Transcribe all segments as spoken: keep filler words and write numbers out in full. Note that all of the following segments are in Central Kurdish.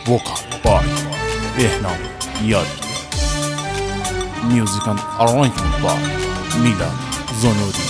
vocal by Behnam Yadki. Music and arrangement by Milad Zonodi.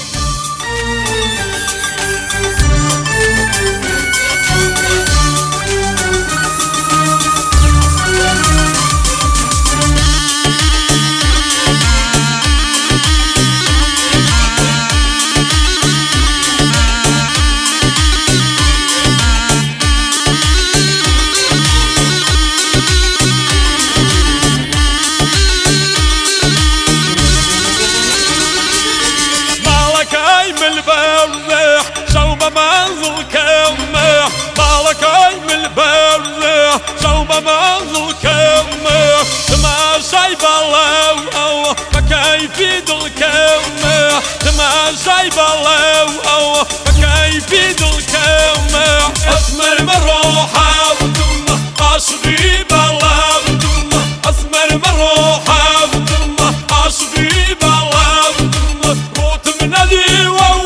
البرح شوب منزل كمح بالك ايم البرح شوب منزل كمح تماشي بلو فكيف يدل كمح تماشي بلو فكيف يدل كمح اسمر مروحة ودم عشقي بلا ودم اسمر مروحة ودم عشقي بلا ودم روت من ذي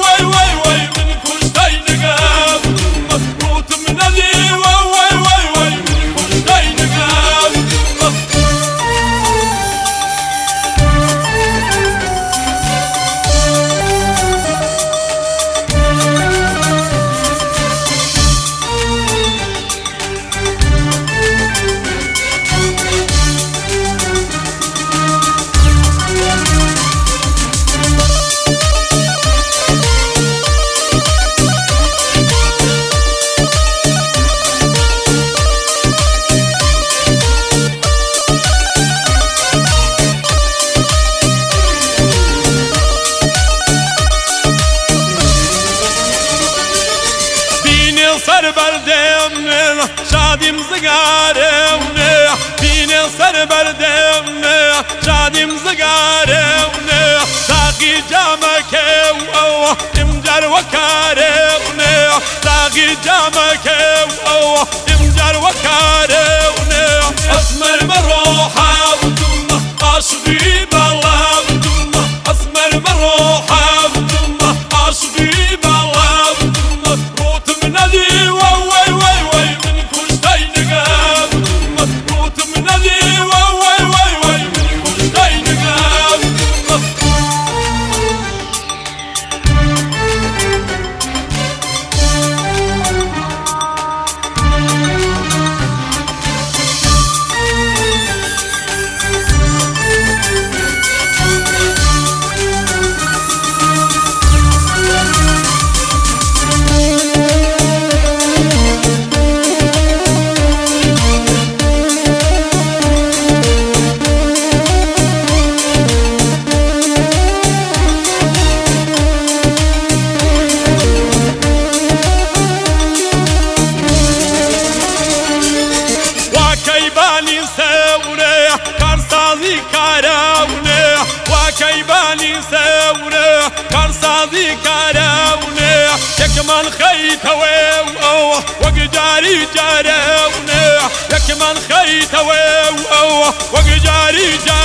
سر بردمنه شادیم زگارونه بینه سر بردمنه شادیم زگارونه ساقی جامک او امجر وکارونه ساقی جامک او امجر وکارونه اسمر مروحه ودم عشقی بلا ودم اسمر مروحه ودم عشقي بلا ودم روت من ذي وي وي وي من كل شي نقاب روت من ذي وي وي وي من كل شي نقاب وكيباني سورة كرسازي كراونة وكيباني سورة كرسازي كراونة يكمن خيت ويو وقجاري جراونة يكمن خيت ويو وقجاري جراونة